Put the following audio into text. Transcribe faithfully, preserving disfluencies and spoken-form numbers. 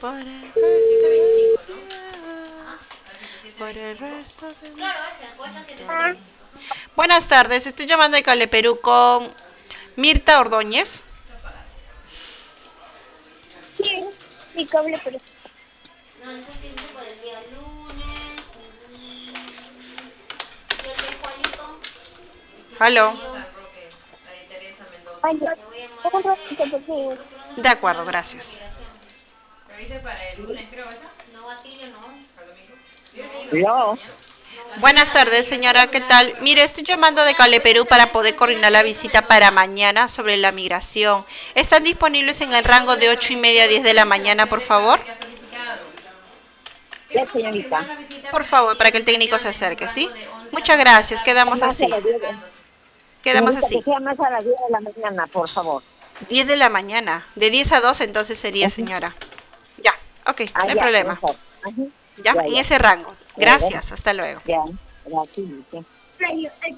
Por el resto de mi vida, por el resto de mi vida. Buenas tardes, estoy llamando de Cable Perú con Mirta Ordóñez. Sí, mi cable, pero Aló. ay, un ratito porque De acuerdo, gracias. No, Buenas tardes, señora, ¿qué tal? Mire, estoy llamando de Cable Perú para poder coordinar la visita para mañana sobre la migración. ¿Están disponibles en el rango de ocho y media a diez de la mañana, por favor? ya señorita. Por favor, para que el técnico se acerque, ¿sí? Muchas gracias, quedamos Más a así. las diez. Quedamos Señorita, que así. sea más a las diez de la mañana, por favor. diez de la mañana. De diez a dos entonces sería, Ajá. señora. Ya, ok, Ah, no hay ya, problema. mejor. Ajá. Ya, Ya, en ya. ese rango. Eh, bueno, Gracias, hasta luego. ya. Gracias. Sí.